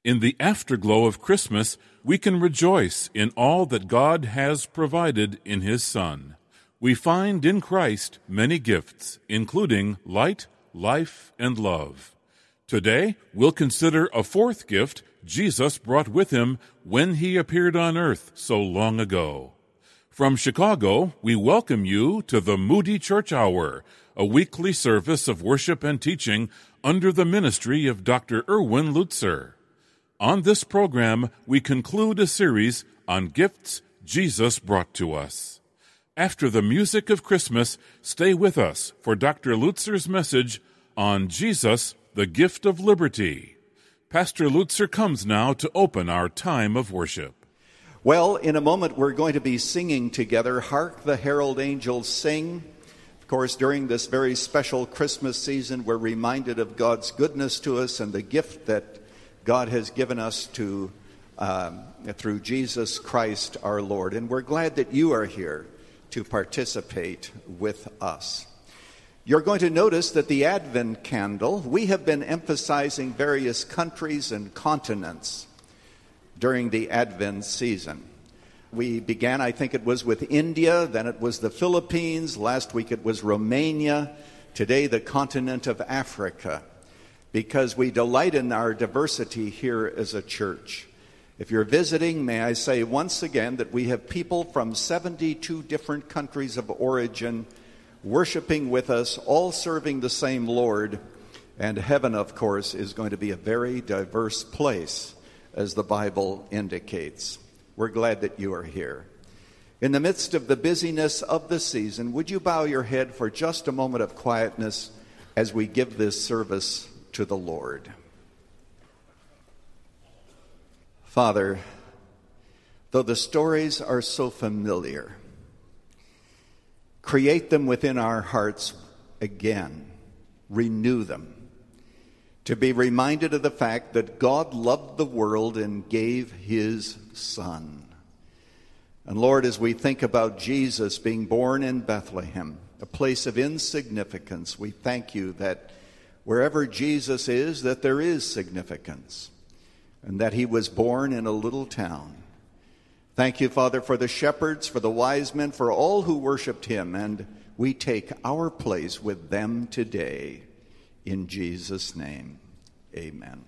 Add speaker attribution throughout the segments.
Speaker 1: In the afterglow of Christmas, we can rejoice in all that God has provided in His Son. We find in Christ many gifts, including light, life, and love. Today, we'll consider a fourth gift Jesus brought with Him when He appeared on earth so long ago. From Chicago, we welcome you to the Moody Church Hour, a weekly service of worship and teaching under the ministry of Dr. Erwin Lutzer. On this program, we conclude a series on gifts Jesus brought to us. After the music of Christmas, stay with us for Dr. Lutzer's message on Jesus, the gift of liberty. Pastor Lutzer comes now to open our time of worship.
Speaker 2: Well, in a moment we're going to be singing together, Hark the Herald Angels Sing. Of course, during this very special Christmas season, we're reminded of God's goodness to us and the gift that God has given us through Jesus Christ our Lord. And we're glad that you are here to participate with us. You're going to notice that the Advent candle, we have been emphasizing various countries and continents during the Advent season. We began, I think it was with India, then it was the Philippines, last week it was Romania, today the continent of Africa, because we delight in our diversity here as a church. If you're visiting, may I say once again that we have people from 72 different countries of origin worshiping with us, all serving the same Lord, and heaven, of course, is going to be a very diverse place, as the Bible indicates. We're glad that you are here. In the midst of the busyness of the season, would you bow your head for just a moment of quietness as we give this service to the Lord? Father, though the stories are so familiar, create them within our hearts again. Renew them. To be reminded of the fact that God loved the world and gave His Son. And Lord, as we think about Jesus being born in Bethlehem, a place of insignificance, we thank you that wherever Jesus is, that there is significance, and that He was born in a little town. Thank you, Father, for the shepherds, for the wise men, for all who worshiped Him, and we take our place with them today. In Jesus' name, amen.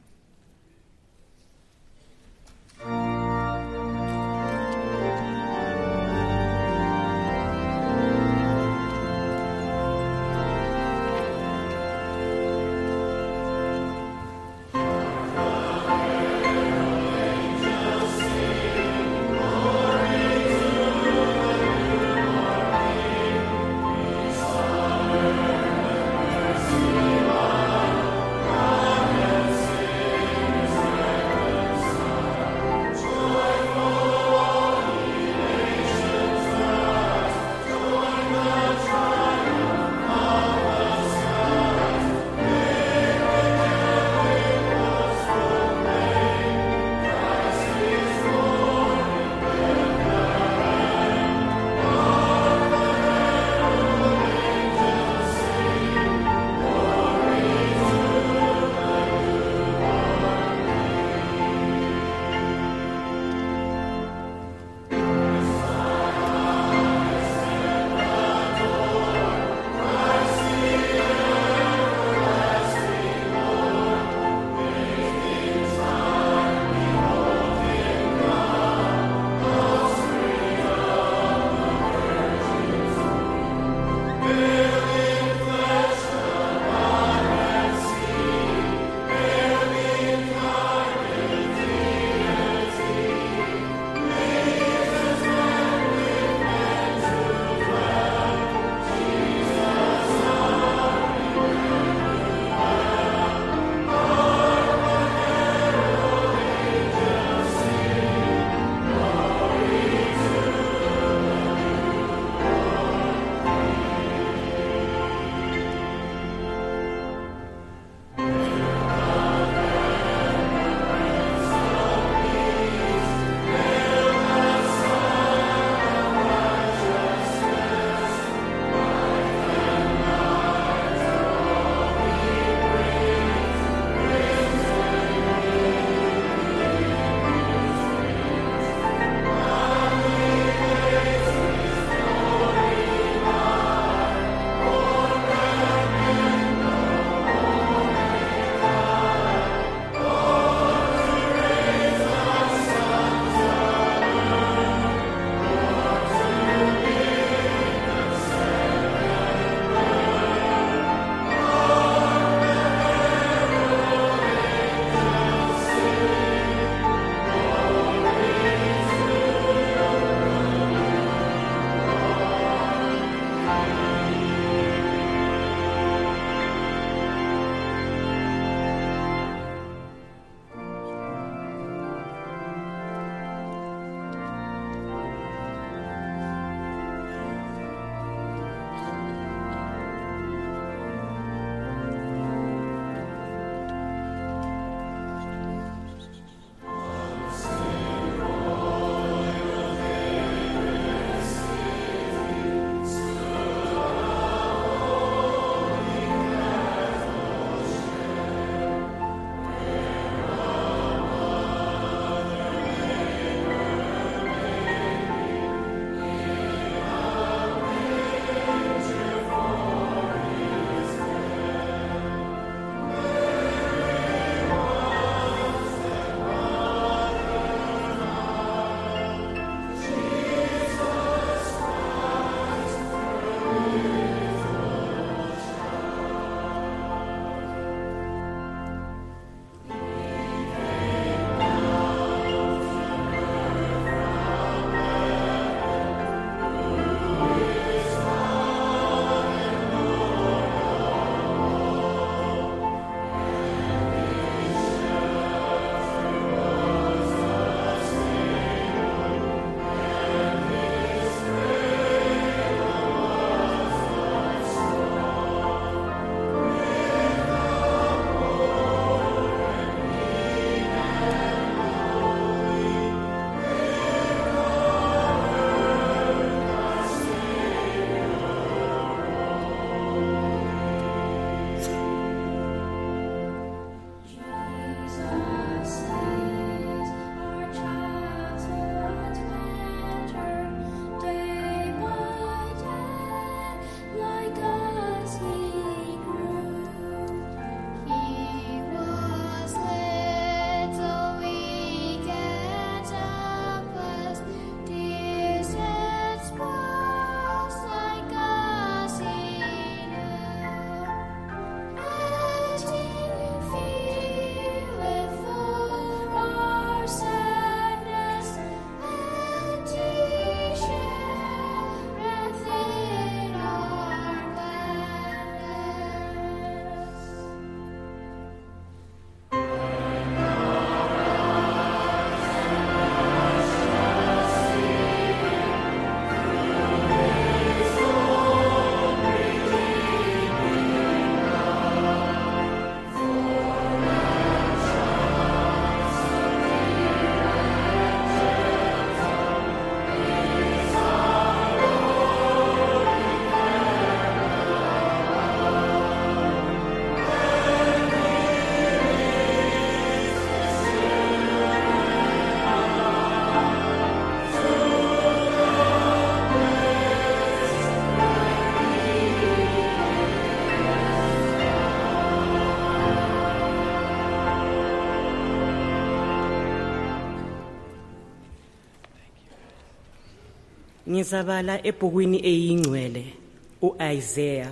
Speaker 3: Ngizabala ebhukwini eyingcwele uIsaiah.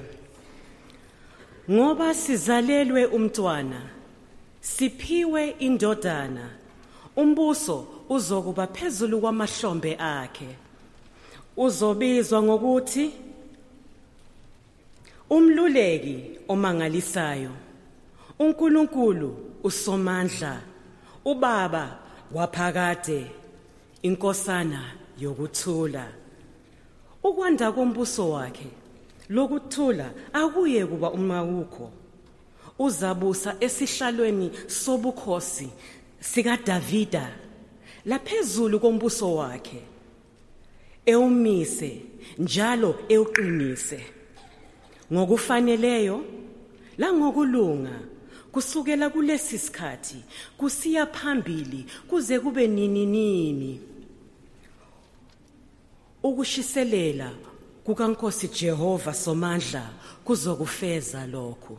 Speaker 3: Ngoba sizalelwe umntwana, siphiwe indodana, umbuso uzokuba phezulu kwamahlombe akhe. Uzobizwa ngokuthi Umluleki omangalisayo, uNkulunkulu uSomandla, uBaba waphakade, inkosana yokuthula. Ukwanda kombuso wakhe lokuthula akuye kuba umawukho. Uzabusa esihlalweni sobukhosi sikaDavida laphezulu kombuso wakhe, ewumise njalo ewuqinise ngokufaneleyo langokulunga, kusukela kulesi sikhathi kusiya phambili kuze kube nini. Ukushiselela kukaNkosi Jehova Somandla kuzokufeza lokhu.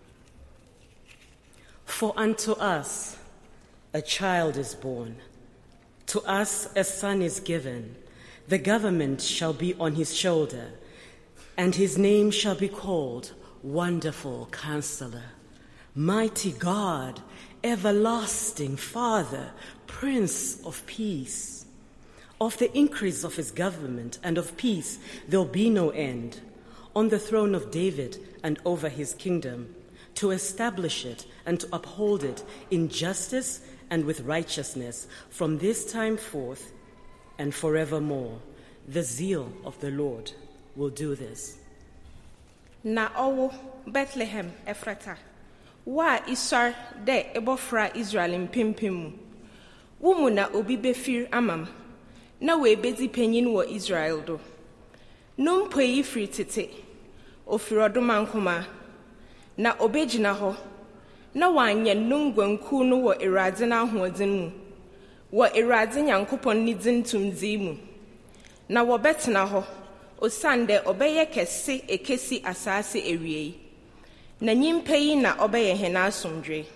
Speaker 3: For unto us a child is born, to us a son is given, the government shall be on his shoulder, and his name shall be called Wonderful Counselor, Mighty God, Everlasting Father, Prince of Peace. Of the increase of his government and of peace there'll be no end, on the throne of David and over his kingdom, to establish it and to uphold it in justice and with righteousness from this time forth and forevermore. The zeal of the Lord will do this.
Speaker 4: Na owo Bethlehem Ephrata, wa isar de ebofra Israel mpimpim. Wumu na obi befir amam, na we bedi penyin wo Israel do. Num pwe ifri tete, ofirodoma nkoma, na obegyina ho, na wanye nungwanku no wo Awurade na ahoɔden mu, wo Awurade Nyankopɔn ni din tumdi mu, na wo betena ho, osande obeye kɛse ekesi asase ewie, na nyimpa yi na obeye hena asomdwe.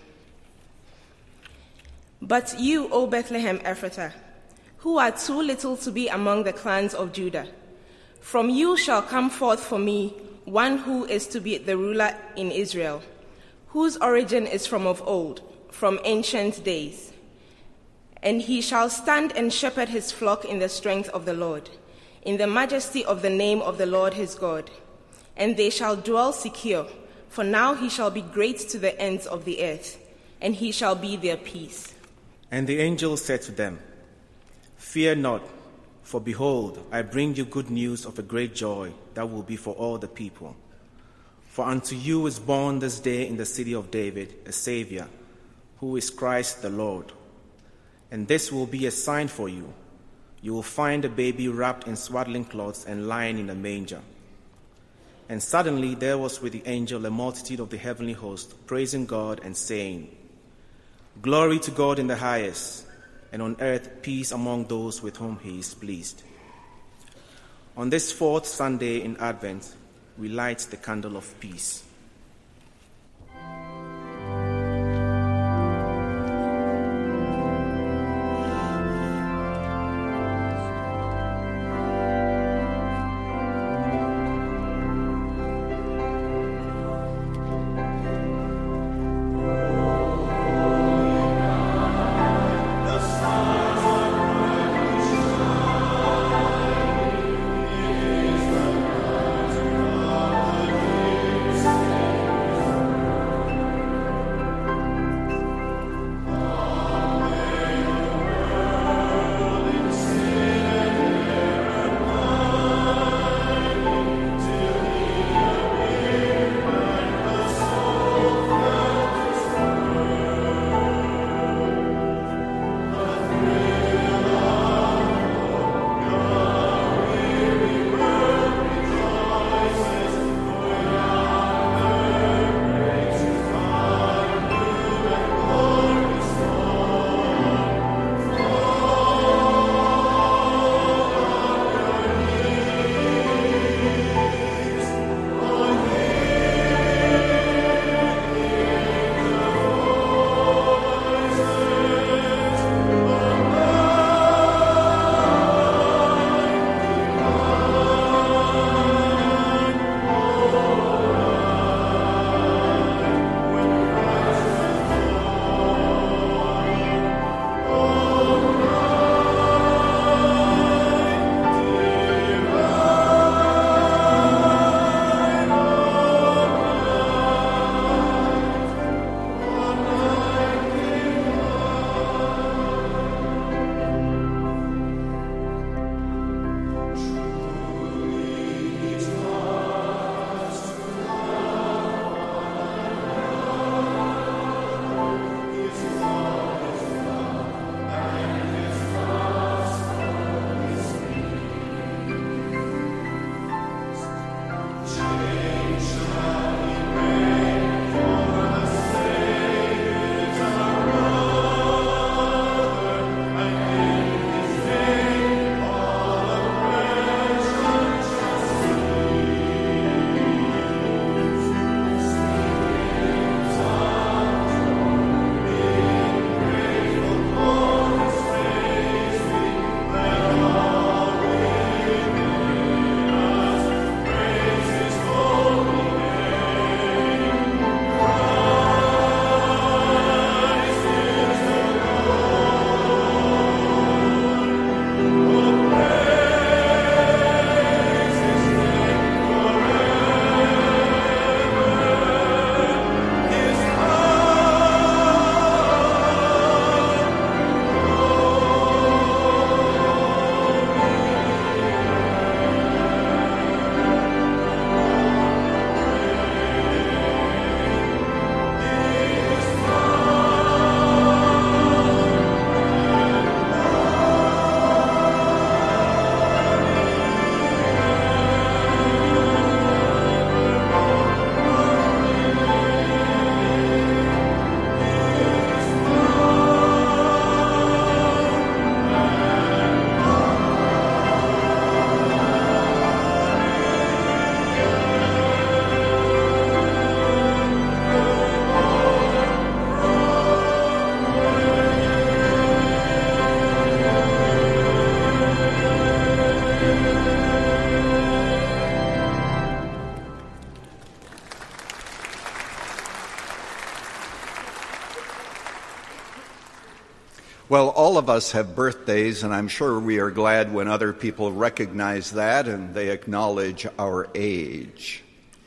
Speaker 4: But you, O Bethlehem Ephratah, who are too little to be among the clans of Judah, from you shall come forth for me one who is to be the ruler in Israel, whose origin is from of old, from ancient days. And he shall stand and shepherd his flock in the strength of the Lord, in the majesty of the name of the Lord his God. And they shall dwell secure, for now he shall be great to the ends of the earth, and he shall be their peace.
Speaker 5: And the angel said to them, Fear not, for behold, I bring you good news of a great joy that will be for all the people. For unto you is born this day in the city of David a Savior, who is Christ the Lord. And this will be a sign for you. You will find a baby wrapped in swaddling cloths and lying in a manger. And suddenly there was with the angel a multitude of the heavenly host, praising God and saying, Glory to God in the highest, and on earth peace among those with whom he is pleased. On this fourth Sunday in Advent, we light the candle of peace.
Speaker 2: Well, all of us have birthdays, and I'm sure we are glad when other people recognize that and they acknowledge our age.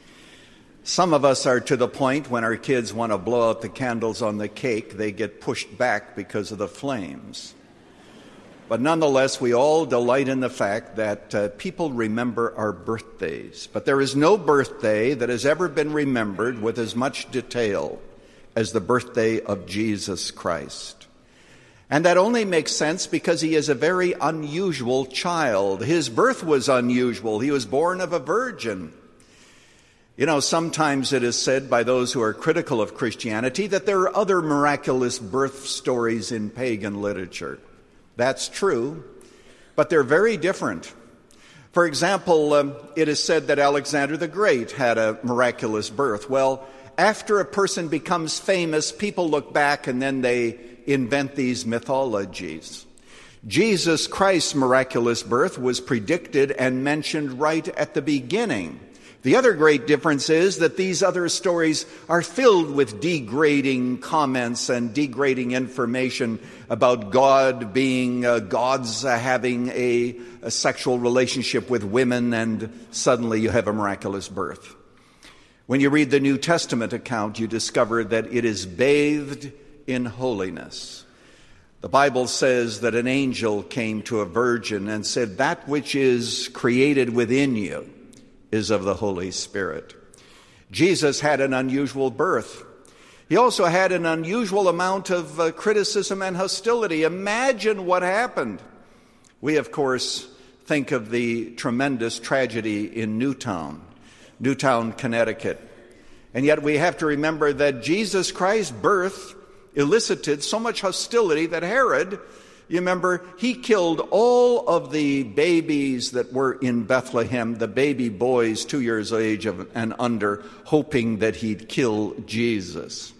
Speaker 2: Some of us are to the point when our kids want to blow out the candles on the cake, they get pushed back because of the flames. But nonetheless, we all delight in the fact that people remember our birthdays. But there is no birthday that has ever been remembered with as much detail as the birthday of Jesus Christ. And that only makes sense because he is a very unusual child. His birth was unusual. He was born of a virgin. You know, sometimes it is said by those who are critical of Christianity that there are other miraculous birth stories in pagan literature. That's true, but they're very different. For example, it is said that Alexander the Great had a miraculous birth. Well, after a person becomes famous, people look back and then they invent these mythologies. Jesus Christ's miraculous birth was predicted and mentioned right at the beginning. The other great difference is that these other stories are filled with degrading comments and degrading information about God being gods having a sexual relationship with women, and suddenly you have a miraculous birth. When you read the New Testament account, you discover that it is bathed in holiness. The Bible says that an angel came to a virgin and said, "That which is created within you is of the Holy Spirit." Jesus had an unusual birth. He also had an unusual amount of criticism and hostility. Imagine what happened. We, of course, think of the tremendous tragedy in Newtown, Connecticut. And yet we have to remember that Jesus Christ's birth elicited so much hostility that Herod, you remember, he killed all of the babies that were in Bethlehem, the baby boys 2 years of age and under, hoping that he'd kill Jesus.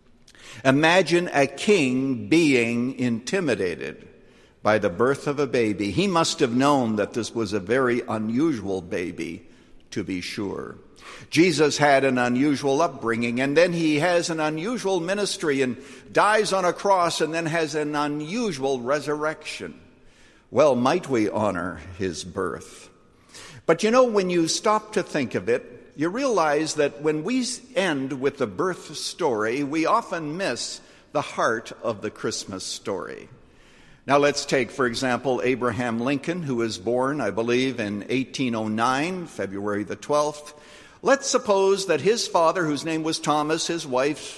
Speaker 2: Imagine a king being intimidated by the birth of a baby. He must have known that this was a very unusual baby, to be sure. Jesus had an unusual upbringing, and then he has an unusual ministry and dies on a cross and then has an unusual resurrection. Well, might we honor his birth? But you know, when you stop to think of it, you realize that when we end with the birth story, we often miss the heart of the Christmas story. Now let's take, for example, Abraham Lincoln, who was born, I believe, in 1809, February the 12th. Let's suppose that his father, whose name was Thomas, his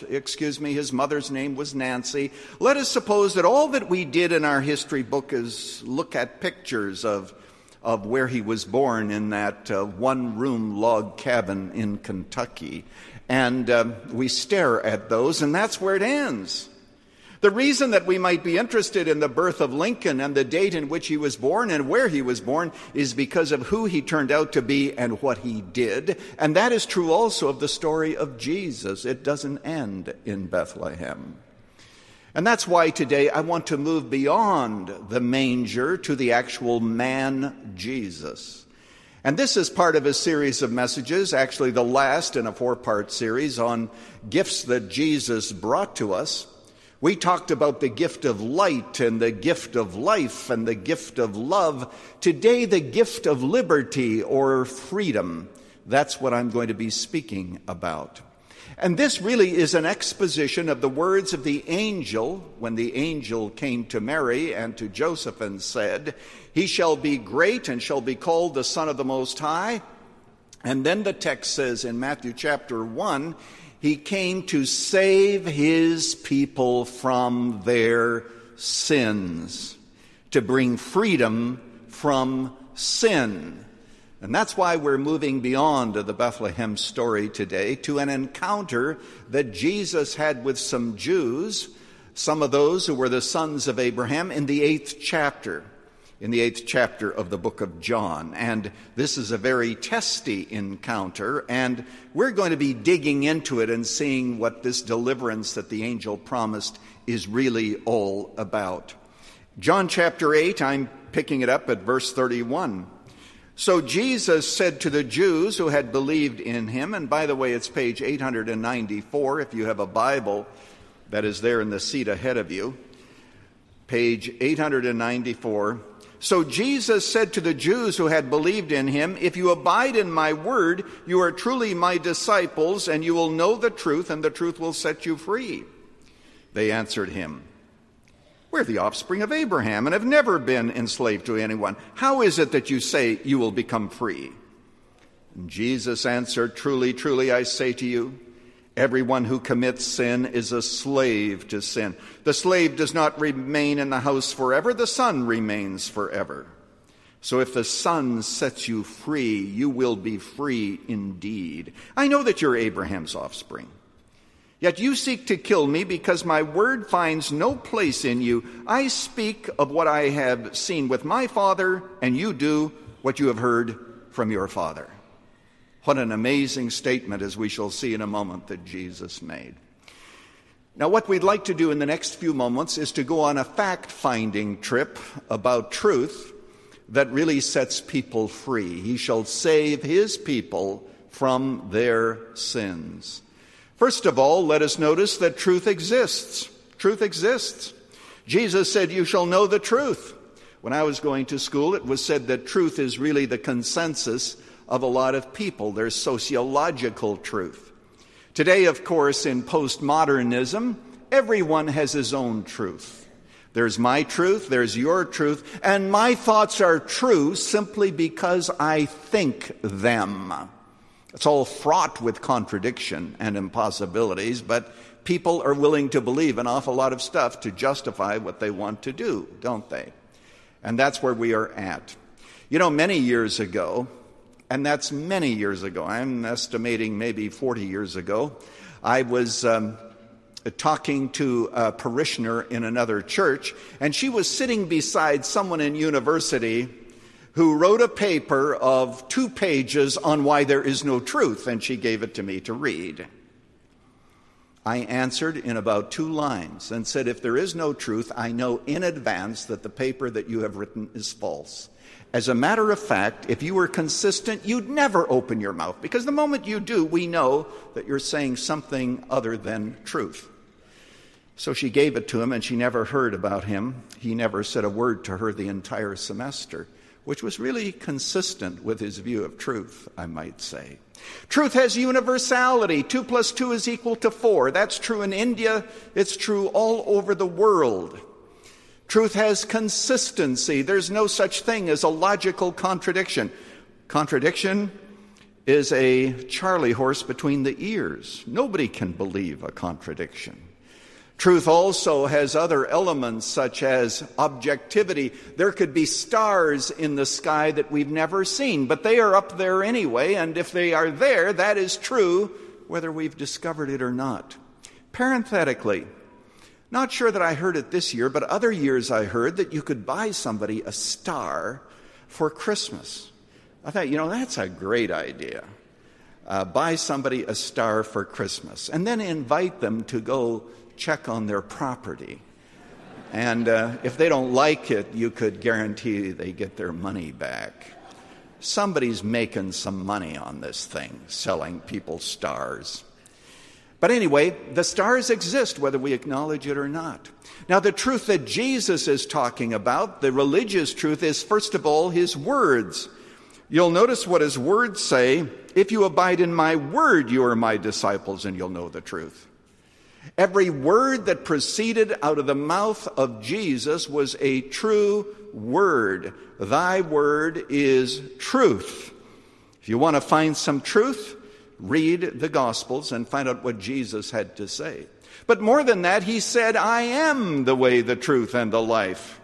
Speaker 2: mother's name was Nancy. Let us suppose that all that we did in our history book is look at pictures of where he was born in that one-room log cabin in Kentucky. And we stare at those, and that's where it ends. The reason that we might be interested in the birth of Lincoln and the date in which he was born and where he was born is because of who he turned out to be and what he did. And that is true also of the story of Jesus. It doesn't end in Bethlehem. And that's why today I want to move beyond the manger to the actual man, Jesus. And this is part of a series of messages, actually the last in a 4-part series on gifts that Jesus brought to us. We talked about the gift of light and the gift of life and the gift of love. Today, the gift of liberty or freedom. That's what I'm going to be speaking about. And this really is an exposition of the words of the angel when the angel came to Mary and to Joseph and said, "He shall be great and shall be called the Son of the Most High." And then the text says in Matthew chapter 1, he came to save his people from their sins, to bring freedom from sin. And that's why we're moving beyond the Bethlehem story today to an encounter that Jesus had with some Jews, some of those who were the sons of Abraham, in the 8th chapter. In the 8th chapter of the book of John. And this is a very testy encounter, and we're going to be digging into it and seeing what this deliverance that the angel promised is really all about. John chapter 8, I'm picking it up at verse 31. So Jesus said to the Jews who had believed in him, and by the way, it's page 894 if you have a Bible that is there in the seat ahead of you. page 894. So Jesus said to the Jews who had believed in him, "If you abide in my word, you are truly my disciples, and you will know the truth, and the truth will set you free." They answered him, "We're the offspring of Abraham and have never been enslaved to anyone. How is it that you say you will become free?" And Jesus answered, "Truly, truly, I say to you, everyone who commits sin is a slave to sin. The slave does not remain in the house forever. The son remains forever. So if the Son sets you free, you will be free indeed. I know that you're Abraham's offspring. Yet you seek to kill me because my word finds no place in you. I speak of what I have seen with my father, and you do what you have heard from your father." What an amazing statement, as we shall see in a moment, that Jesus made. Now, what we'd like to do in the next few moments is to go on a fact-finding trip about truth that really sets people free. He shall save his people from their sins. First of all, let us notice that truth exists. Truth exists. Jesus said, "You shall know the truth." When I was going to school, it was said that truth is really the consensus of a lot of people. There's sociological truth. Today, of course, in postmodernism, everyone has his own truth. There's my truth, there's your truth, and my thoughts are true simply because I think them. It's all fraught with contradiction and impossibilities, but people are willing to believe an awful lot of stuff to justify what they want to do, don't they? And that's where we are at. You know, many years ago, and that's many years ago, I'm estimating maybe 40 years ago, I was talking to a parishioner in another church, and she was sitting beside someone in university who wrote a paper of 2 pages on why there is no truth, and she gave it to me to read. I answered in about 2 lines and said, "If there is no truth, I know in advance that the paper that you have written is false. As a matter of fact, if you were consistent, you'd never open your mouth, because the moment you do, we know that you're saying something other than truth." So she gave it to him, and she never heard about him. He never said a word to her the entire semester, which was really consistent with his view of truth, I might say. Truth has universality. 2 + 2 is equal to 4. That's true in India. It's true all over the world. Truth has consistency. There's no such thing as a logical contradiction. Contradiction is a Charlie horse between the ears. Nobody can believe a contradiction. Truth also has other elements such as objectivity. There could be stars in the sky that we've never seen, but they are up there anyway, and if they are there, that is true whether we've discovered it or not. Parenthetically, not sure that I heard it this year, but other years I heard that you could buy somebody a star for Christmas. I thought, that's a great idea. Buy somebody a star for Christmas, and then invite them to go check on their property. And if they don't like it, you could guarantee they get their money back. Somebody's making some money on this thing, selling people stars. But anyway, the stars exist whether we acknowledge it or not. Now, the truth that Jesus is talking about, the religious truth, is first of all his words. You'll notice what his words say. "If you abide in my word, you are my disciples, and you'll know the truth." Every word that proceeded out of the mouth of Jesus was a true word. Thy word is truth. If you want to find some truth, read the Gospels and find out what Jesus had to say. But more than that, he said, "I am the way, the truth, and the life."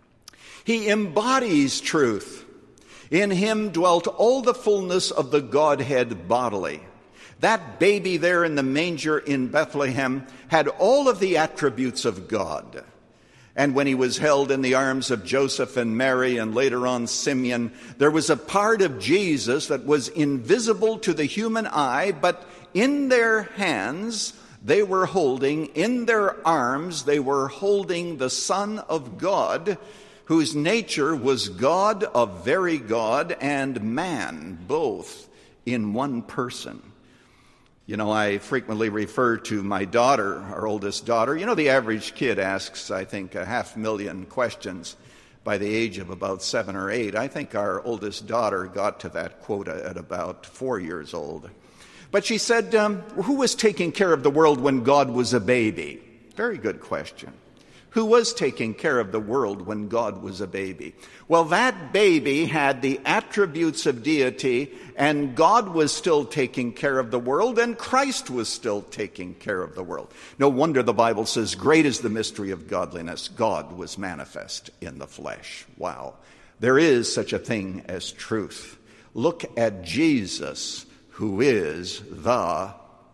Speaker 2: He embodies truth. In him dwelt all the fullness of the Godhead bodily. That baby there in the manger in Bethlehem had all of the attributes of God. And when he was held in the arms of Joseph and Mary and later on Simeon, there was a part of Jesus that was invisible to the human eye, but in their hands they were holding, in their arms they were holding the Son of God, whose nature was God of very God and man, both in one person. You know, I frequently refer to my daughter, our oldest daughter. You know, the average kid asks, I think, 500,000 questions by the age of about 7 or 8. I think our oldest daughter got to that quota at about 4 years old. But she said, who was taking care of the world when God was a baby? Very good question. Who was taking care of the world when God was a baby? Well, that baby had the attributes of deity, and God was still taking care of the world, and Christ was still taking care of the world. No wonder the Bible says, great is the mystery of godliness. God was manifest in the flesh. Wow. There is such a thing as truth. Look at Jesus, who is the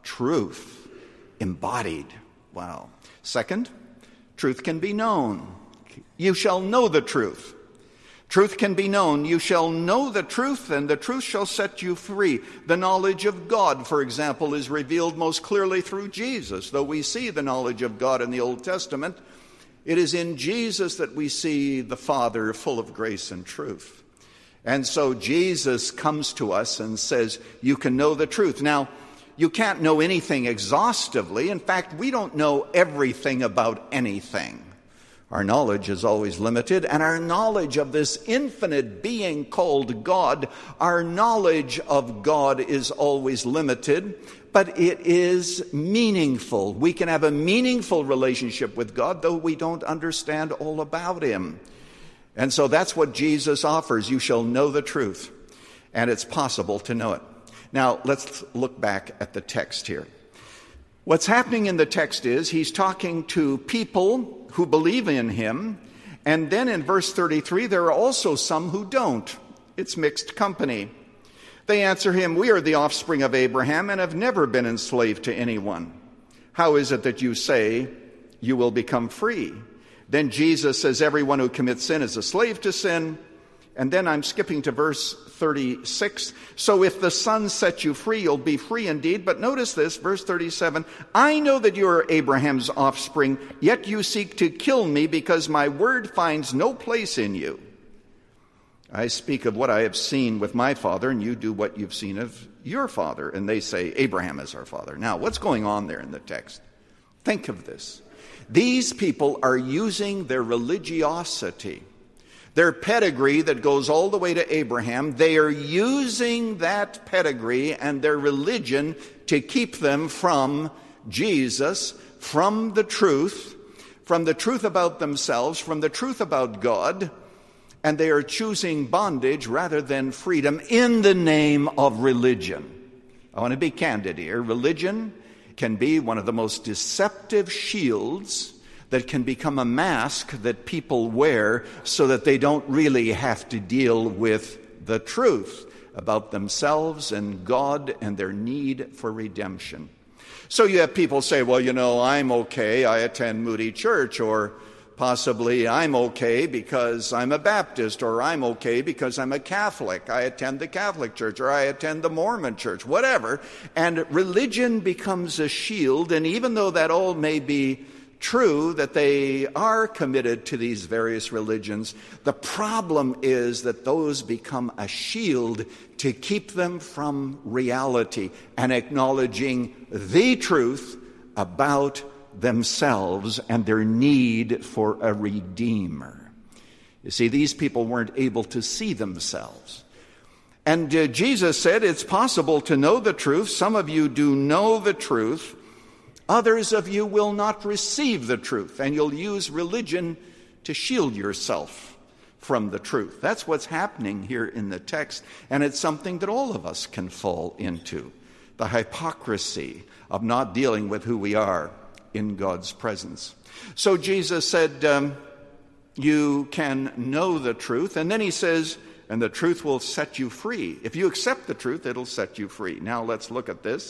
Speaker 2: truth embodied. Wow. Second, truth can be known. You shall know the truth. Truth can be known. You shall know the truth, and the truth shall set you free. The knowledge of God, for example, is revealed most clearly through Jesus. Though we see the knowledge of God in the Old Testament, it is in Jesus that we see the Father full of grace and truth. And so Jesus comes to us and says, you can know the truth. Now, you can't know anything exhaustively. In fact, we don't know everything about anything. Our knowledge is always limited, and our knowledge of this infinite being called God, our knowledge of God is always limited, but it is meaningful. We can have a meaningful relationship with God, though we don't understand all about Him. And so that's what Jesus offers. You shall know the truth, and it's possible to know it. Now, let's look back at the text here. What's happening in the text is he's talking to people who believe in him, and then in verse 33, there are also some who don't. It's mixed company. They answer him, we are the offspring of Abraham and have never been enslaved to anyone. How is it that you say you will become free? Then Jesus says, everyone who commits sin is a slave to sin. And then I'm skipping to verse 36. So if the Son sets you free, you'll be free indeed. But notice this, verse 37. I know that you are Abraham's offspring, yet you seek to kill me because my word finds no place in you. I speak of what I have seen with my father, and you do what you've seen of your father. And they say, Abraham is our father. Now, what's going on there in the text? Think of this. These people are using their religiosity, their pedigree that goes all the way to Abraham. They are using that pedigree and their religion to keep them from Jesus, from the truth about themselves, from the truth about God, and they are choosing bondage rather than freedom in the name of religion. I want to be candid here. Religion can be one of the most deceptive shields that can become a mask that people wear so that they don't really have to deal with the truth about themselves and God and their need for redemption. So you have people say, well, you know, I'm okay, I attend Moody Church, or possibly I'm okay because I'm a Baptist, or I'm okay because I'm a Catholic. I attend the Catholic Church, or I attend the Mormon Church, whatever. And religion becomes a shield, and even though that all may be true, that they are committed to these various religions, the problem is that those become a shield to keep them from reality and acknowledging the truth about themselves and their need for a redeemer. You see, these people weren't able to see themselves. And Jesus said, it's possible to know the truth. Some of you do know the truth. Others of you will not receive the truth, and you'll use religion to shield yourself from the truth. That's what's happening here in the text, and it's something that all of us can fall into. The hypocrisy of not dealing with who we are in God's presence. So Jesus said, you can know the truth, and then he says, and the truth will set you free. If you accept the truth, it'll set you free. Now let's look at this.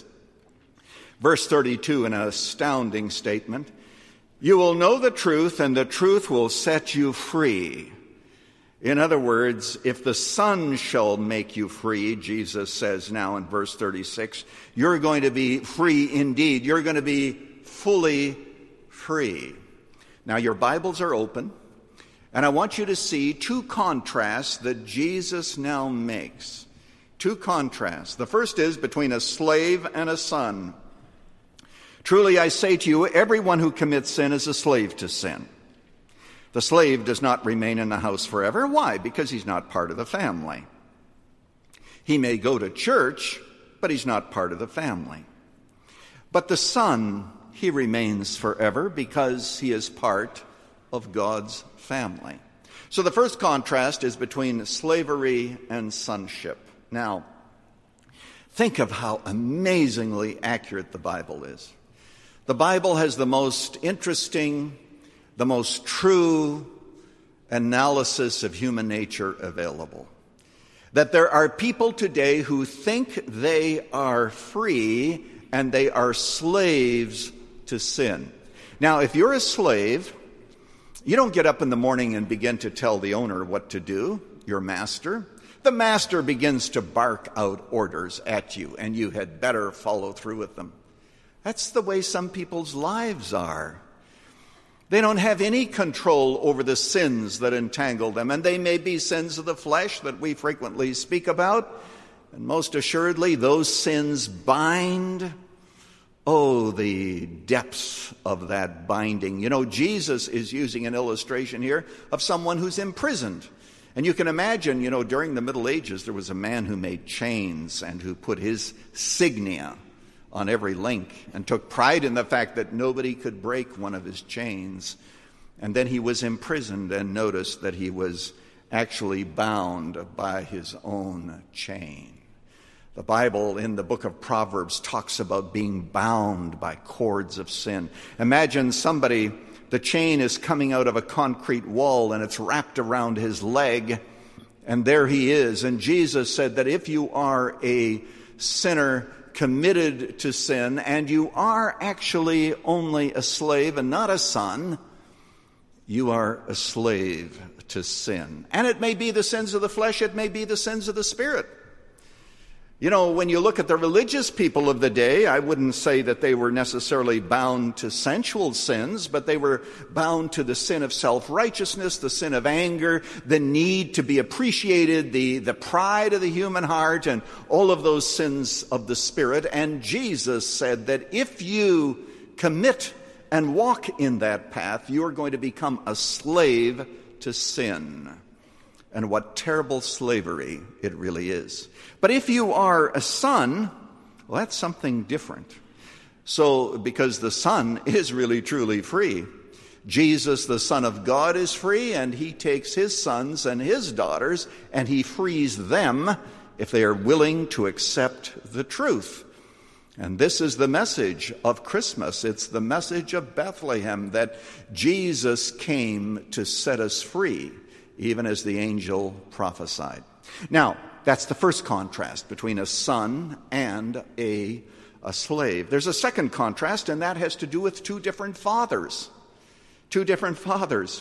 Speaker 2: Verse 32, an astounding statement. You will know the truth, and the truth will set you free. In other words, if the Son shall make you free, Jesus says now in verse 36, you're going to be free indeed. You're going to be fully free. Now your Bibles are open, and I want you to see two contrasts that Jesus now makes. Two contrasts. The first is between a slave and a son. Truly I say to you, everyone who commits sin is a slave to sin. The slave does not remain in the house forever. Why? Because he's not part of the family. He may go to church, but he's not part of the family. But the son, he remains forever because he is part of God's family. So the first contrast is between slavery and sonship. Now, think of how amazingly accurate the Bible is. The Bible has the most interesting, the most true analysis of human nature available. That there are people today who think they are free and they are slaves to sin. Now, if you're a slave, you don't get up in the morning and begin to tell the owner what to do, your master. The master begins to bark out orders at you, and you had better follow through with them. That's the way some people's lives are. They don't have any control over the sins that entangle them, and they may be sins of the flesh that we frequently speak about, and most assuredly those sins bind. Oh, the depths of that binding. You know, Jesus is using an illustration here of someone who's imprisoned. And you can imagine, you know, during the Middle Ages, there was a man who made chains and who put his signia on every link and took pride in the fact that nobody could break one of his chains. And then he was imprisoned and noticed that he was actually bound by his own chain. The Bible in the book of Proverbs talks about being bound by cords of sin. Imagine somebody, the chain is coming out of a concrete wall and it's wrapped around his leg, and there he is. And Jesus said that if you are a sinner committed to sin and you are actually only a slave and not a son, you are a slave to sin. And it may be the sins of the flesh, it may be the sins of the spirit. You know, when you look at the religious people of the day, I wouldn't say that they were necessarily bound to sensual sins, but they were bound to the sin of self-righteousness, the sin of anger, the need to be appreciated, the pride of the human heart, and all of those sins of the spirit. And Jesus said that if you commit and walk in that path, you are going to become a slave to sin. And what terrible slavery it really is. But if you are a son, well, that's something different. So, because the son is really truly free. Jesus, the Son of God, is free, and he takes his sons and his daughters, and he frees them if they are willing to accept the truth. And this is the message of Christmas. It's the message of Bethlehem, that Jesus came to set us free, even as the angel prophesied. Now, that's the first contrast between a son and a slave. There's a second contrast, and that has to do with two different fathers. Two different fathers.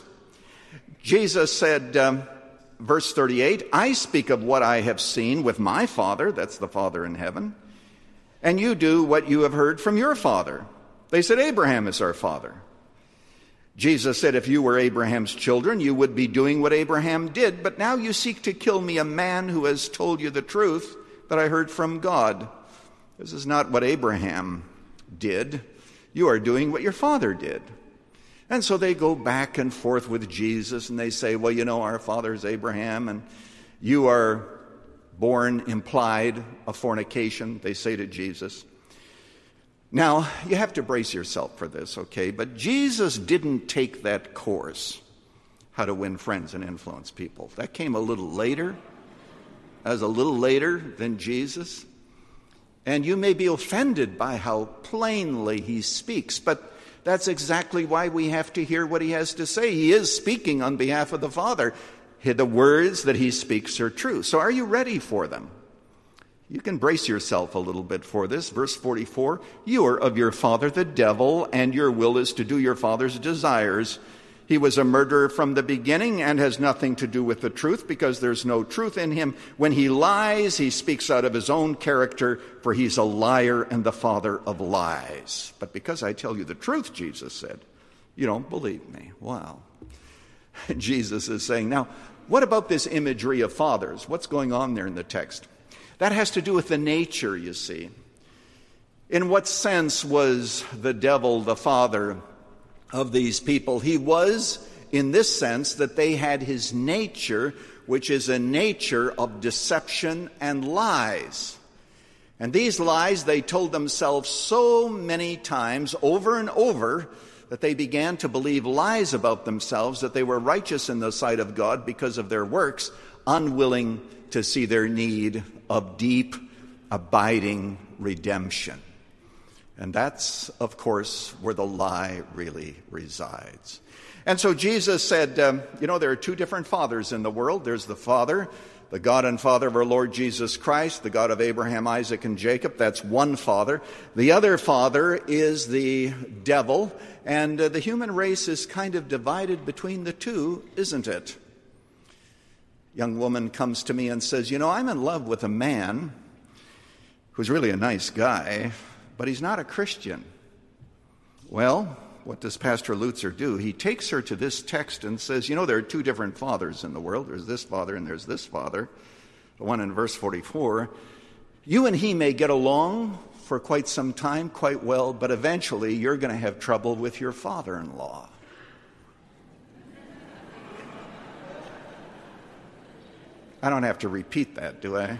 Speaker 2: Jesus said, verse 38, I speak of what I have seen with my Father, that's the Father in heaven, and you do what you have heard from your father. They said, Abraham is our father. Jesus said, if you were Abraham's children, you would be doing what Abraham did, but now you seek to kill me, a man who has told you the truth that I heard from God. This is not what Abraham did. You are doing what your father did. And so they go back and forth with Jesus, and they say, well, you know, our father is Abraham, and you are born implied of fornication, they say to Jesus. Now, you have to brace yourself for this, okay? But Jesus didn't take that course, how to win friends and influence people. That came a little later. That was a little later than Jesus. And you may be offended by how plainly he speaks, but that's exactly why we have to hear what he has to say. He is speaking on behalf of the Father. The words that he speaks are true. So are you ready for them? You can brace yourself a little bit for this. Verse 44, you are of your father the devil, and your will is to do your father's desires. He was a murderer from the beginning and has nothing to do with the truth, because there's no truth in him. When he lies, he speaks out of his own character, for he's a liar and the father of lies. But because I tell you the truth, Jesus said, you don't believe me. Wow. Jesus is saying, now, what about this imagery of fathers? What's going on there in the text? That has to do with the nature, you see. In what sense was the devil the father of these people? He was in this sense that they had his nature, which is a nature of deception and lies. And these lies they told themselves so many times over and over that they began to believe lies about themselves, that they were righteous in the sight of God because of their works, unwilling to see their need of deep, abiding redemption. And that's, of course, where the lie really resides. And so Jesus said, there are two different fathers in the world. There's the Father, the God and Father of our Lord Jesus Christ, the God of Abraham, Isaac, and Jacob. That's one Father. The other Father is the devil, and the human race is kind of divided between the two, isn't it? Young woman comes to me and says, I'm in love with a man who's really a nice guy, but he's not a Christian. Well, what does Pastor Lutzer do? He takes her to this text and says, there are two different fathers in the world. There's this father and there's this father. The one in verse 44. You and he may get along for quite some time, quite well, but eventually you're going to have trouble with your father-in-law. I don't have to repeat that, do I?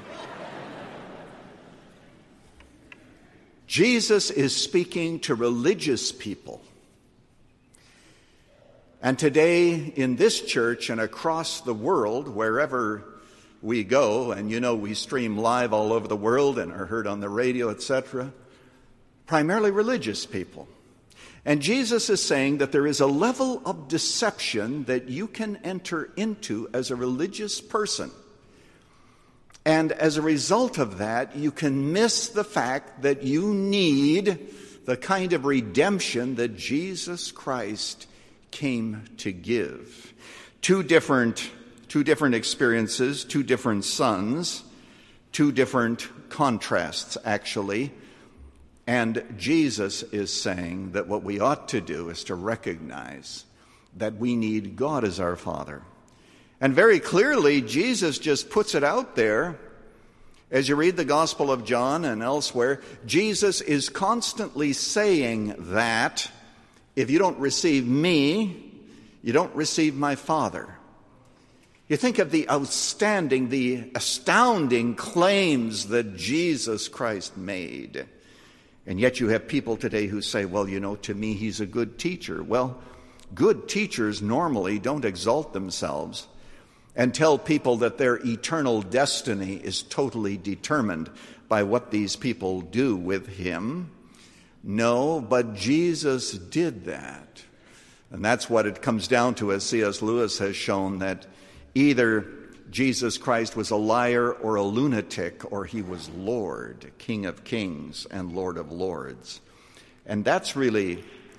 Speaker 2: Jesus is speaking to religious people. And today in this church and across the world, wherever we go, and we stream live all over the world and are heard on the radio, etc., primarily religious people. And Jesus is saying that there is a level of deception that you can enter into as a religious person. And as a result of that, you can miss the fact that you need the kind of redemption that Jesus Christ came to give. Two different experiences, two different sons, two different contrasts, actually. And Jesus is saying that what we ought to do is to recognize that we need God as our Father. And very clearly, Jesus just puts it out there. As you read the Gospel of John and elsewhere, Jesus is constantly saying that if you don't receive me, you don't receive my Father. You think of the astounding claims that Jesus Christ made. And yet you have people today who say, well, to me he's a good teacher. Well, good teachers normally don't exalt themselves and tell people that their eternal destiny is totally determined by what these people do with him. No, but Jesus did that. And that's what it comes down to, as C.S. Lewis has shown, that either Jesus Christ was a liar or a lunatic, or he was Lord, King of Kings and Lord of Lords. And that's really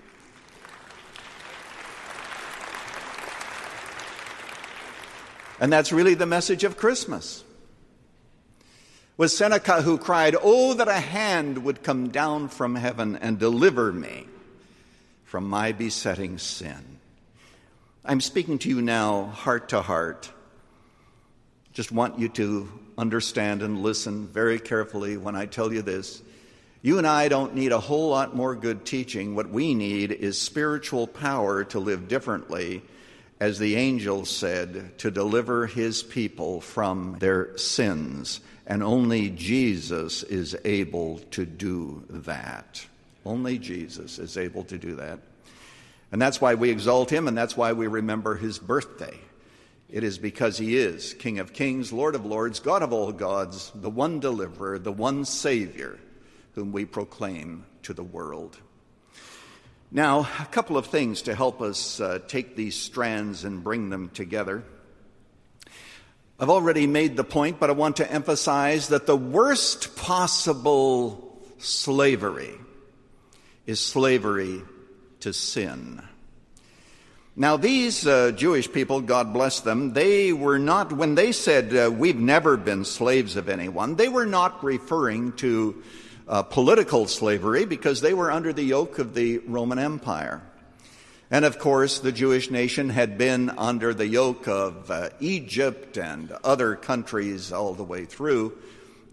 Speaker 2: the message of Christmas. Was Seneca who cried, "Oh, that a hand would come down from heaven and deliver me from my besetting sin." I'm speaking to you now, heart to heart. Just want you to understand and listen very carefully when I tell you this. You and I don't need a whole lot more good teaching. What we need is spiritual power to live differently, as the angel said, to deliver his people from their sins. And only Jesus is able to do that. Only Jesus is able to do that. And that's why we exalt him, and that's why we remember his birthday. It is because he is King of Kings, Lord of Lords, God of all gods, the one deliverer, the one Savior, whom we proclaim to the world. Now, a couple of things to help us take these strands and bring them together. I've already made the point, but I want to emphasize that the worst possible slavery is slavery to sin. Now, these Jewish people, God bless them, they were not, when they said we've never been slaves of anyone, they were not referring to political slavery, because they were under the yoke of the Roman Empire. And of course, the Jewish nation had been under the yoke of Egypt and other countries all the way through.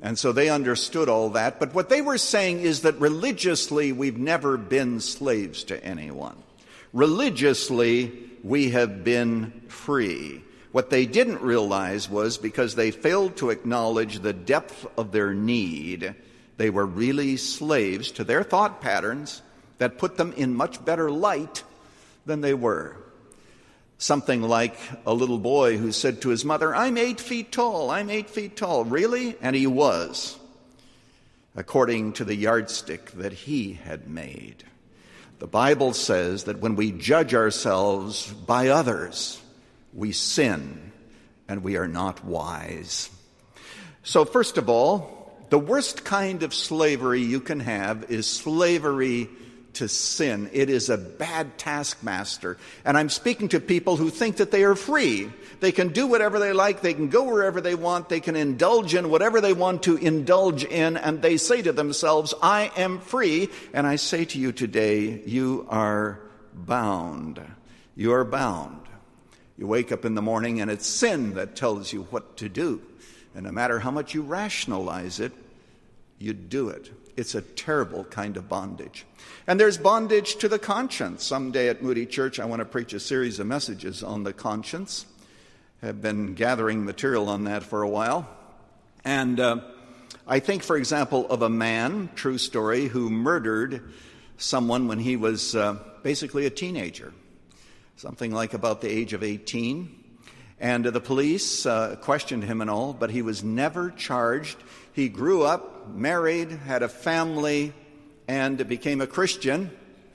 Speaker 2: And so they understood all that. But what they were saying is that religiously we've never been slaves to anyone. Religiously we have been free. What they didn't realize was because they failed to acknowledge the depth of their need, they were really slaves to their thought patterns that put them in much better light than they were. Something like a little boy who said to his mother, "I'm 8 feet tall, I'm 8 feet tall." Really? And he was, according to the yardstick that he had made. The Bible says that when we judge ourselves by others, we sin and we are not wise. So first of all, the worst kind of slavery you can have is slavery to sin. It is a bad taskmaster. And I'm speaking to people who think that they are free. They can do whatever they like. They can go wherever they want. They can indulge in whatever they want to indulge in. And they say to themselves, "I am free." And I say to you today, you are bound. You are bound. You wake up in the morning and it's sin that tells you what to do. And no matter how much you rationalize it, you do it. It's a terrible kind of bondage. And there's bondage to the conscience. Someday at Moody Church, I want to preach a series of messages on the conscience. I've been gathering material on that for a while. And I think, for example, of a man, true story, who murdered someone when he was basically a teenager, something like about the age of 18. And the police questioned him and all, but he was never charged. He grew up, married, had a family, and became a Christian.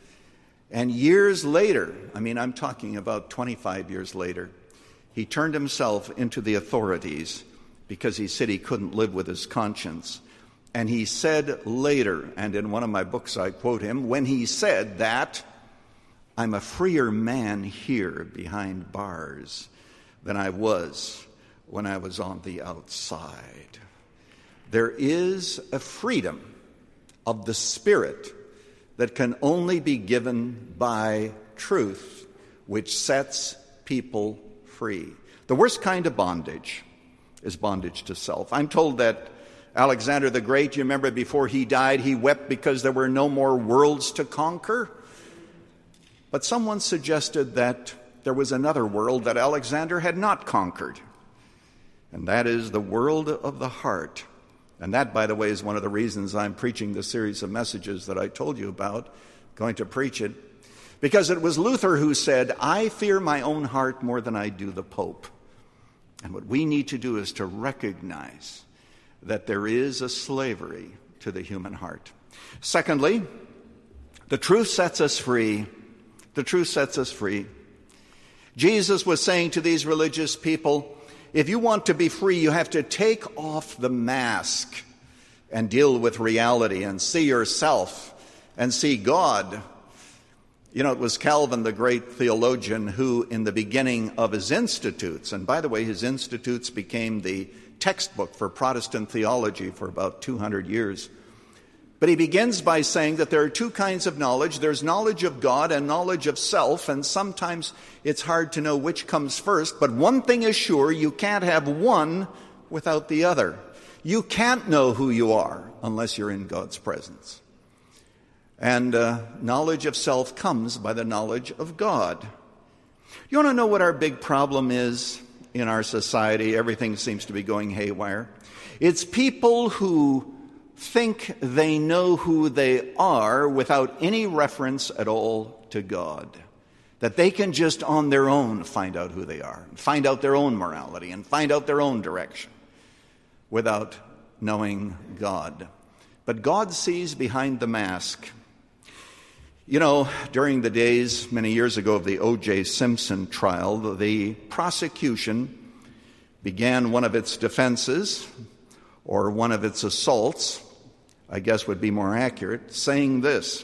Speaker 2: And years later, I'm talking about 25 years later, he turned himself into the authorities because he said he couldn't live with his conscience. And he said later, and in one of my books I quote him, when he said that, "I'm a freer man here behind bars than I was when I was on the outside." There is a freedom of the Spirit that can only be given by truth, which sets people free. The worst kind of bondage is bondage to self. I'm told that Alexander the Great, you remember before he died, he wept because there were no more worlds to conquer. But someone suggested that there was another world that Alexander had not conquered, and that is the world of the heart. And that, by the way, is one of the reasons I'm preaching the series of messages that I told you about, going to preach it. Because it was Luther who said, "I fear my own heart more than I do the Pope." And what we need to do is to recognize that there is a slavery to the human heart. Secondly, the truth sets us free. The truth sets us free. Jesus was saying to these religious people, if you want to be free, you have to take off the mask and deal with reality and see yourself and see God. You know, it was Calvin, the great theologian, who in the beginning of his Institutes, and by the way, his Institutes became the textbook for Protestant theology for about 200 years. But he begins by saying that there are two kinds of knowledge. There's knowledge of God and knowledge of self, and sometimes it's hard to know which comes first. But one thing is sure, you can't have one without the other. You can't know who you are unless you're in God's presence. And knowledge of self comes by the knowledge of God. You want to know what our big problem is in our society? Everything seems to be going haywire. It's people who think they know who they are without any reference at all to God. That they can just on their own find out who they are, find out their own morality, and find out their own direction without knowing God. But God sees behind the mask. You know, during the days many years ago of the O.J. Simpson trial, the prosecution began one of its defenses, or one of its assaults, I guess would be more accurate, saying this: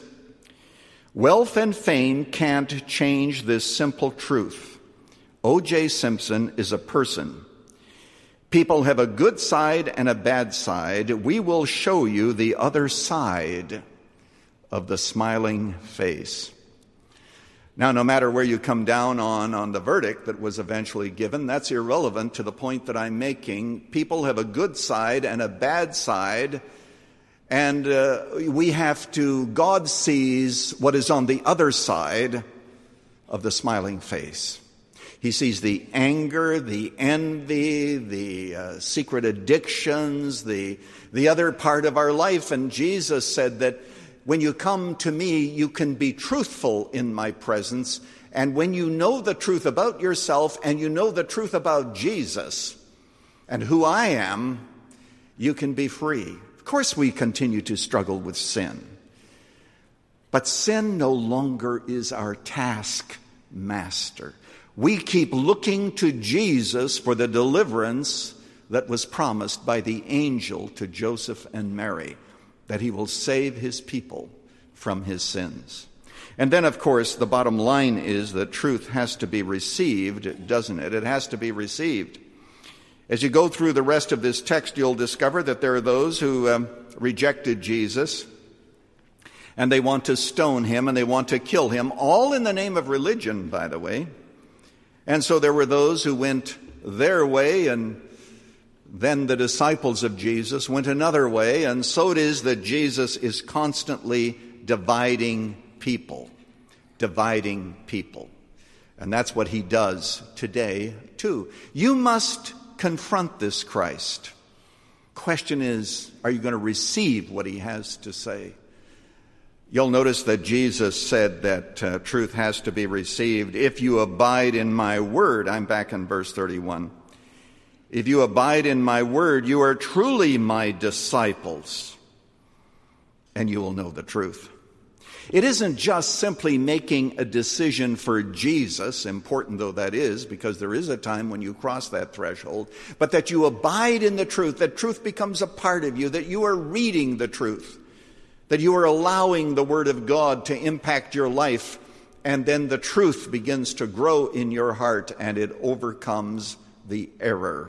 Speaker 2: wealth and fame can't change this simple truth. O.J. Simpson is a person. People have a good side and a bad side. We will show you the other side of the smiling face. Now, no matter where you come down on the verdict that was eventually given, that's irrelevant to the point that I'm making. People have a good side and a bad side, and God sees what is on the other side of the smiling face. He sees the anger, the envy, the secret addictions, the other part of our life. And Jesus said that when you come to me, you can be truthful in my presence. And when you know the truth about yourself and you know the truth about Jesus and who I am, you can be free. Of course, we continue to struggle with sin. But sin no longer is our taskmaster. We keep looking to Jesus for the deliverance that was promised by the angel to Joseph and Mary, that he will save his people from his sins. And then, of course, the bottom line is that truth has to be received, doesn't it? It has to be received. As you go through the rest of this text, you'll discover that there are those who rejected Jesus, and they want to stone him, and they want to kill him, all in the name of religion, by the way. And so there were those who went their way, and then the disciples of Jesus went another way, and so it is that Jesus is constantly dividing people. And that's what he does today, too. You must confront this Christ. Question is, are you going to receive what he has to say? You'll notice that Jesus said that truth has to be received. If you abide in my word, I'm back in verse 31. If you abide in my word, you are truly my disciples, and you will know the truth. It isn't just simply making a decision for Jesus, important though that is, because there is a time when you cross that threshold, but that you abide in the truth, that truth becomes a part of you, that you are reading the truth, that you are allowing the Word of God to impact your life, and then the truth begins to grow in your heart and it overcomes the error.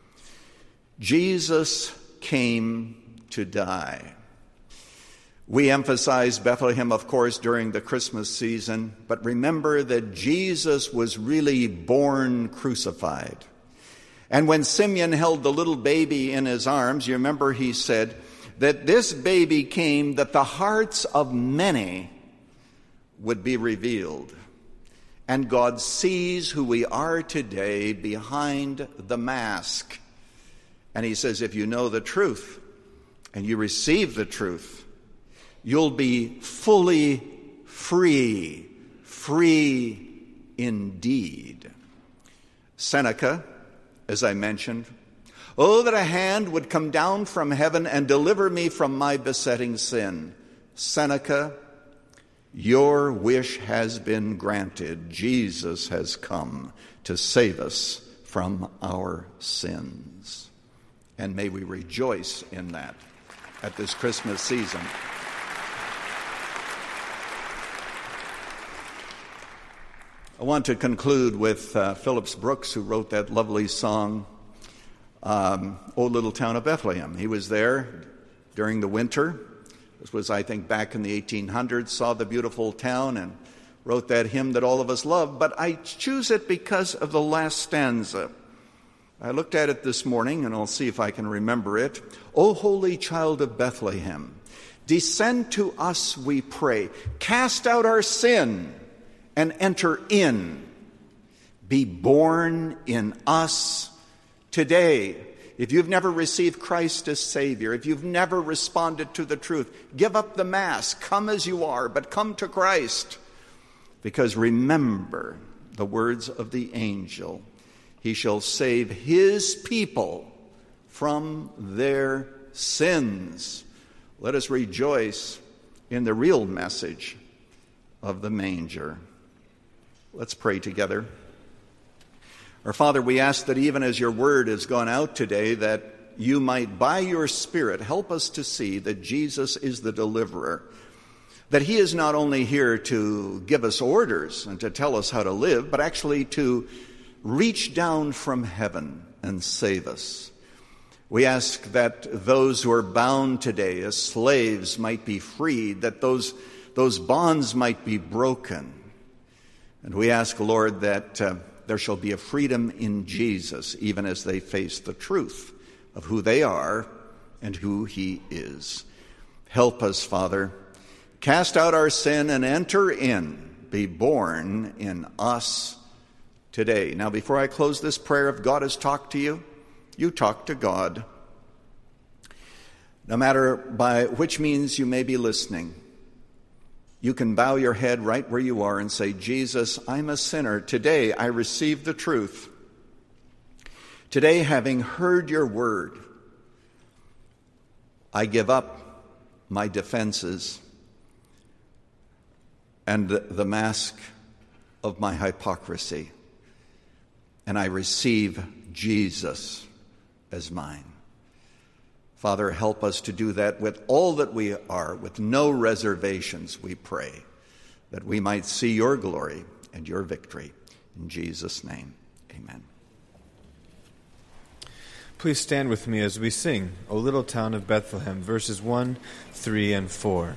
Speaker 2: Jesus came to die. We emphasize Bethlehem, of course, during the Christmas season, but remember that Jesus was really born crucified. And when Simeon held the little baby in his arms, you remember he said that this baby came that the hearts of many would be revealed. And God sees who we are today behind the mask. And he says, if you know the truth and you receive the truth, you'll be fully free indeed. Seneca, as I mentioned, oh, that a hand would come down from heaven and deliver me from my besetting sin. Seneca, your wish has been granted. Jesus has come to save us from our sins. And may we rejoice in that at this Christmas season. I want to conclude with Phillips Brooks, who wrote that lovely song, O Little Town of Bethlehem. He was there during the winter. This was, I think, back in the 1800s, saw the beautiful town and wrote that hymn that all of us love. But I choose it because of the last stanza. I looked at it this morning, and I'll see if I can remember it. O holy child of Bethlehem, descend to us, we pray. Cast out our sin and enter in. Be born in us today. If you've never received Christ as Savior, if you've never responded to the truth, give up the mask. Come as you are, but come to Christ. Because remember the words of the angel. He shall save his people from their sins. Let us rejoice in the real message of the manger. Let's pray together. Our Father, we ask that even as your word has gone out today, that you might, by your Spirit, help us to see that Jesus is the deliverer, that he is not only here to give us orders and to tell us how to live, but actually to reach down from heaven and save us. We ask that those who are bound today as slaves might be freed, that those bonds might be broken. And we ask, Lord, that there shall be a freedom in Jesus, even as they face the truth of who they are and who he is. Help us, Father. Cast out our sin and enter in. Be born in us today. Now, before I close this prayer, if God has talked to you, you talk to God. No matter by which means you may be listening, you can bow your head right where you are and say, Jesus, I'm a sinner. Today I receive the truth. Today, having heard your word, I give up my defenses and the mask of my hypocrisy, and I receive Jesus as mine. Father, help us to do that with all that we are, with no reservations, we pray, that we might see your glory and your victory. In Jesus' name, amen.
Speaker 6: Please stand with me as we sing O Little Town of Bethlehem, verses 1, 3, and 4.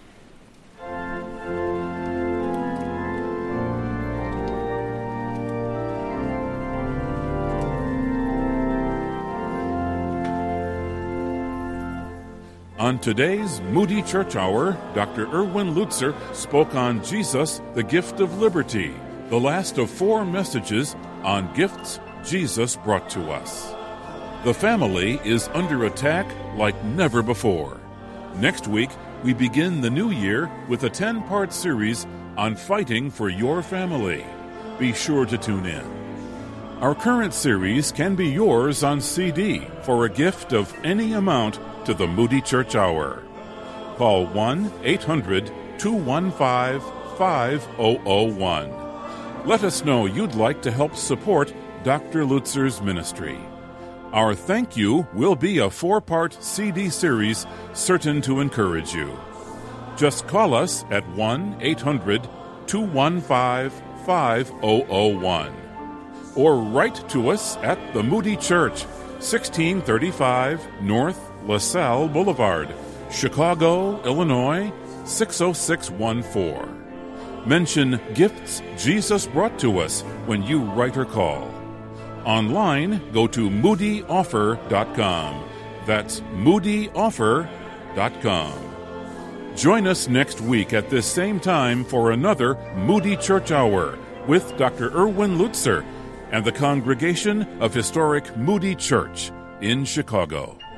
Speaker 1: On today's Moody Church Hour, Dr. Erwin Lutzer spoke on Jesus, the Gift of Liberty, the last of 4 messages on gifts Jesus brought to us. The family is under attack like never before. Next week, we begin the new year with a 10-part series on fighting for your family. Be sure to tune in. Our current series can be yours on CD for a gift of any amount to the Moody Church Hour. Call 1-800-215-5001. Let us know you'd like to help support Dr. Lutzer's ministry. Our thank you will be a 4-part CD series certain to encourage you. Just call us at 1-800-215-5001 or write to us at the Moody Church, 1635 North LaSalle Boulevard, Chicago, Illinois, 60614. Mention Gifts Jesus Brought to Us when you write or call. Online, go to moodyoffer.com. That's moodyoffer.com. Join us next week at this same time for another Moody Church Hour with Dr. Erwin Lutzer and the congregation of historic Moody Church in Chicago.